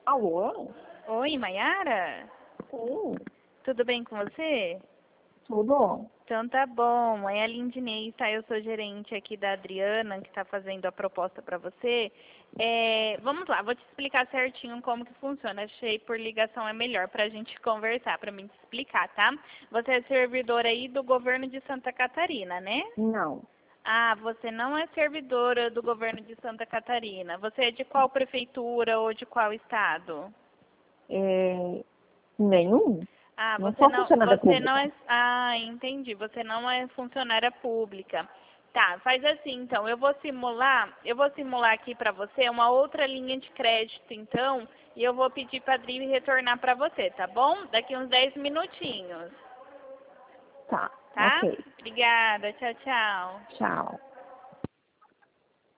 Alô? Oi, Mayara? Sim, Tudo bem com você? tudo? Então tá bom. É a Lindinei, tá? Eu sou gerente aqui da Adriana, que está fazendo a proposta para você. Vamos lá, vou te explicar certinho como que funciona. Achei por ligação é melhor para a gente conversar, para mim te explicar, tá? Você é servidora aí do governo de Santa Catarina, né? Não. Ah, você não é servidora do governo de Santa Catarina. Você é de qual prefeitura ou de qual estado? Nenhum. Ah, Não sou funcionária você não pública. é, entendi, você não é funcionária pública. Tá, faz assim, então, eu vou simular aqui para você uma outra linha de crédito, então, e eu vou pedir para a Adri retornar para você, tá bom? Daqui uns 10 minutinhos, Tá, tá? ok. Obrigada, tchau, tchau. Tchau.